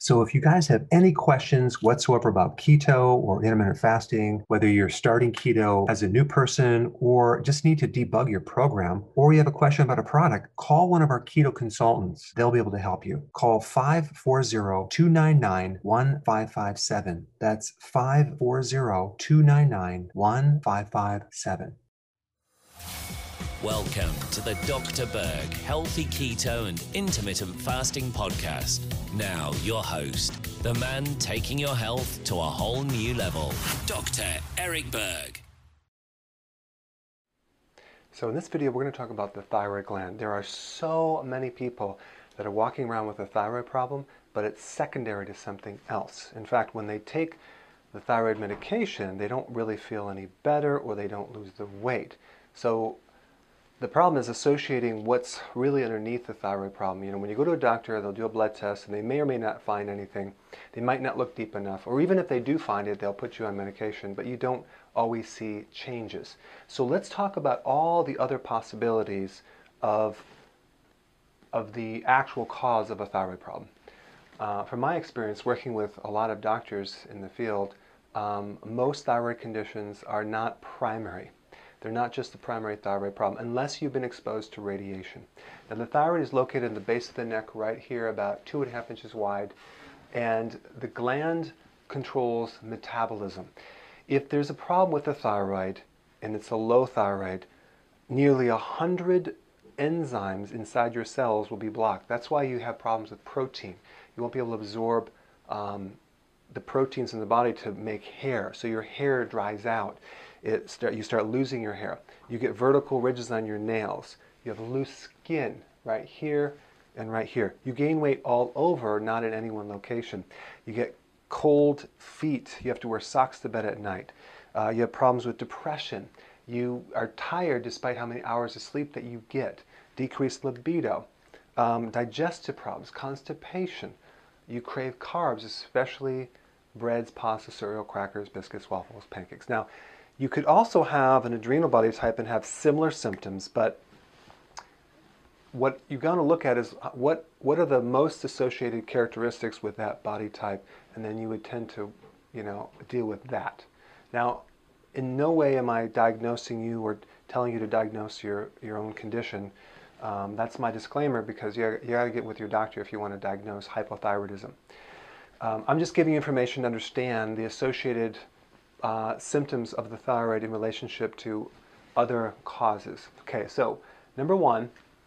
So if you guys have any questions whatsoever about keto or intermittent fasting, whether you're starting keto as a new person or just need to debug your program, or you have a question about a product, call one of our keto consultants. They'll be able to help you. Call 540-299-1557. That's 540-299-1557. Welcome to the Dr. Berg Healthy Keto and Intermittent Fasting Podcast. Now, your host, the man taking your health to a whole new level, Dr. Eric Berg. So in this video, we're going to talk about the thyroid gland. There are so many people that are walking around with a thyroid problem, but it's secondary to something else. In fact, when they take the thyroid medication, they don't really feel any better or they don't lose the weight. So the problem is associating what's really underneath the thyroid problem. When you go to a doctor, they'll do a blood test and they may or may not find anything. They might not look deep enough, or even if they do find it, they'll put you on medication, but you don't always see changes. So let's talk about all the other possibilities of the actual cause of a thyroid problem. From my experience working with a lot of doctors in the field, most thyroid conditions are not primary. They're not just the primary thyroid problem unless you've been exposed to radiation. Now the thyroid is located in the base of the neck right here, about 2.5 inches wide, and the gland controls metabolism. If there's a problem with the thyroid and it's a low thyroid, nearly 100 enzymes inside your cells will be blocked. That's why you have problems with protein. You won't be able to absorb the proteins in the body to make hair, so your hair dries out. You start losing your hair. You get vertical ridges on your nails. You have loose skin right here and right here. You gain weight all over, not in any one location. You get cold feet. You have to wear socks to bed at night. You have problems with depression. You are tired despite how many hours of sleep that you get. Decreased libido. Digestive problems, constipation. You crave carbs, especially breads, pasta, cereal, crackers, biscuits, waffles, pancakes. Now, you could also have an adrenal body type and have similar symptoms, but what you've got to look at is what are the most associated characteristics with that body type, and then you would tend to, deal with that. Now, in no way am I diagnosing you or telling you to diagnose your own condition. That's my disclaimer, because you got to get with your doctor if you want to diagnose hypothyroidism. I'm just giving you information to understand the associated symptoms of the thyroid in relationship to other causes. Okay, so number one,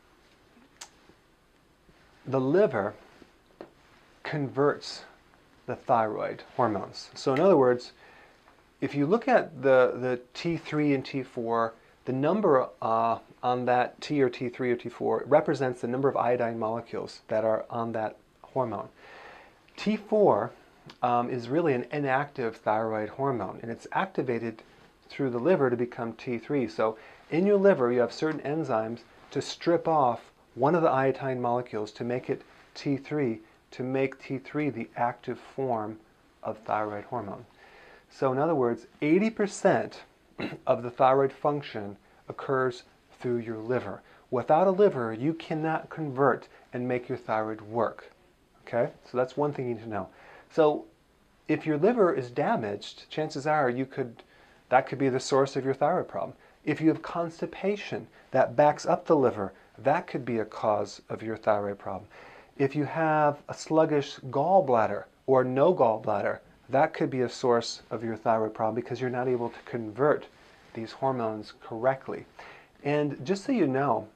the liver converts the thyroid hormones. So in other words, if you look at the T3 and T4, the number on that T or T3 or T4 represents the number of iodine molecules that are on that hormone. T4 is really an inactive thyroid hormone, and it's activated through the liver to become T3. So in your liver, you have certain enzymes to strip off one of the iodine molecules to make it T3, to make T3 the active form of thyroid hormone. So in other words, 80% of the thyroid function occurs through your liver. Without a liver, you cannot convert and make your thyroid work. Okay, so that's one thing you need to know. So if your liver is damaged, chances are that could be the source of your thyroid problem. If you have constipation that backs up the liver, that could be a cause of your thyroid problem. If you have a sluggish gallbladder or no gallbladder, that could be a source of your thyroid problem, because you're not able to convert these hormones correctly. And just so you know,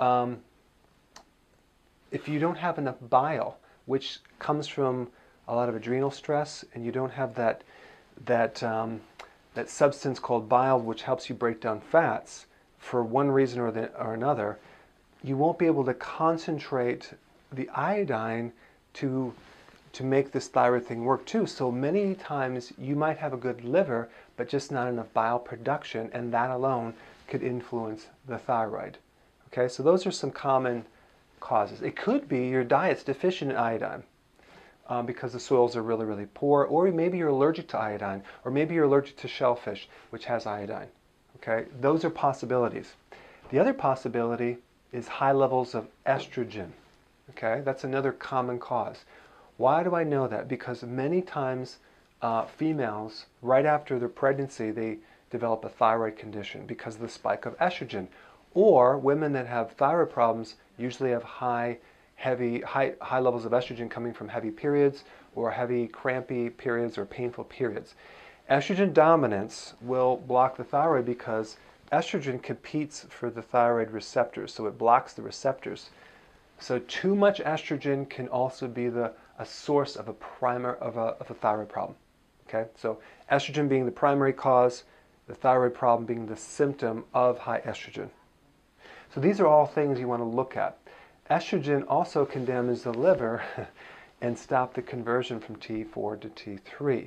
if you don't have enough bile, which comes from a lot of adrenal stress, and you don't have that substance called bile, which helps you break down fats, for one reason or another, you won't be able to concentrate the iodine to make this thyroid thing work too. So many times you might have a good liver, but just not enough bile production, and that alone could influence the thyroid. Okay, so those are some common causes. It could be your diet's deficient in iodine because the soils are really, really poor, or maybe you're allergic to iodine, or maybe you're allergic to shellfish, which has iodine. Okay, those are possibilities. The other possibility is high levels of estrogen. Okay, that's another common cause. Why do I know that? Because many times females, right after their pregnancy, they develop a thyroid condition because of the spike of estrogen. Or women that have thyroid problems usually have high levels of estrogen coming from heavy periods or heavy crampy periods or painful periods. Estrogen dominance will block the thyroid because estrogen competes for the thyroid receptors, so it blocks the receptors. So too much estrogen can also be a source of a thyroid problem. Okay, so estrogen being the primary cause, the thyroid problem being the symptom of high estrogen. So these are all things you want to look at. Estrogen also can damage the liver and stop the conversion from T4 to T3.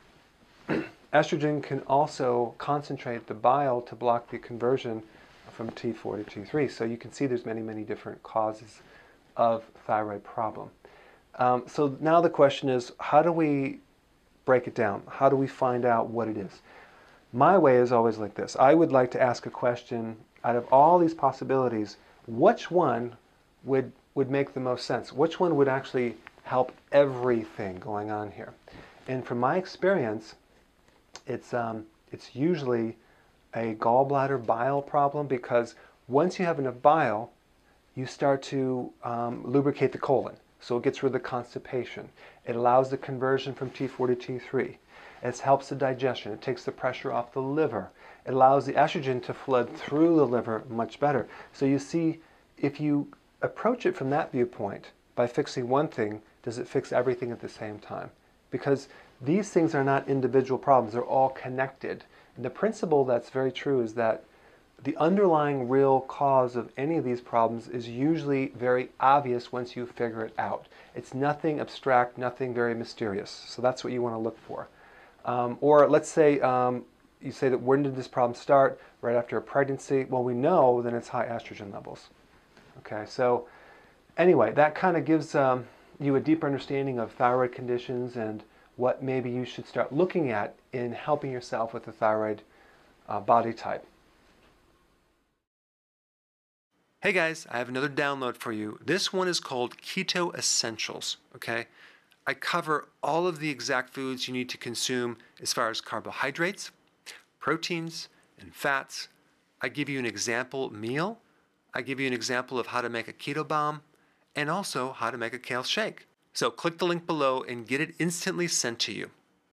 Estrogen can also concentrate the bile to block the conversion from T4 to T3. So you can see there's many, many different causes of thyroid problem. So now the question is, how do we break it down? How do we find out what it is? My way is always like this. I would like to ask a question, out of all these possibilities, which one would make the most sense? Which one would actually help everything going on here? And from my experience, it's usually a gallbladder bile problem, because once you have enough bile, you start to lubricate the colon. So it gets rid of the constipation. It allows the conversion from T4 to T3. It helps the digestion. It takes the pressure off the liver. It allows the estrogen to flood through the liver much better. So you see, if you approach it from that viewpoint, by fixing one thing, does it fix everything at the same time? Because these things are not individual problems. They're all connected. And the principle that's very true is that the underlying real cause of any of these problems is usually very obvious once you figure it out. It's nothing abstract, nothing very mysterious. So that's what you want to look for. Or let's say you say that when did this problem start? Right after a pregnancy. Well, we know then it's high estrogen levels. Okay, so anyway, that kind of gives you a deeper understanding of thyroid conditions and what maybe you should start looking at in helping yourself with the thyroid body type. Hey guys, I have another download for you. This one is called Keto Essentials, okay? I cover all of the exact foods you need to consume as far as carbohydrates, proteins, and fats. I give you an example meal. I give you an example of how to make a keto bomb, and also how to make a kale shake. So click the link below and get it instantly sent to you.